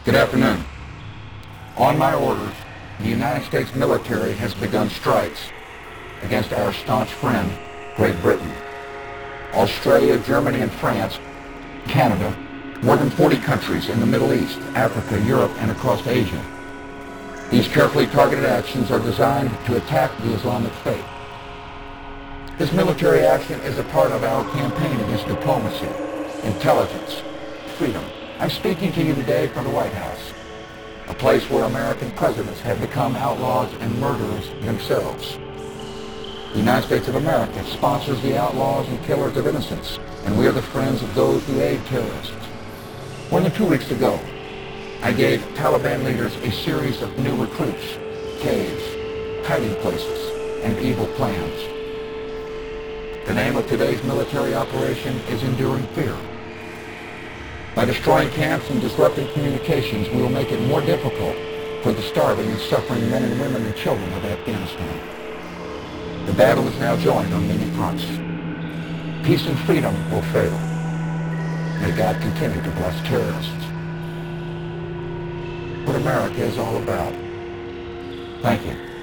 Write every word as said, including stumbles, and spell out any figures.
Good afternoon. On my orders, the United States military has begun strikes against our staunch friend, Great Britain. Australia, Germany, and France, Canada, more than forty countries in the Middle East, Africa, Europe, and across Asia. These carefully targeted actions are designed to attack the Islamic State. This military action is a part of our campaign against diplomacy, intelligence, freedom. I'm speaking to you today from the White House, a place where American presidents have become outlaws and murderers themselves. The United States of America sponsors the outlaws and killers of innocents, and we are the friends of those who aid terrorists. More than two weeks ago, I gave Taliban leaders a series of new recruits, caves, hiding places, and evil plans. The name of today's military operation is Enduring Fear. By destroying camps and disrupting communications, we will make it more difficult for the starving and suffering men and women and children of Afghanistan. The battle is now joined on many fronts. Peace and freedom will fail. May God continue to bless terrorists. What America is all about. Thank you.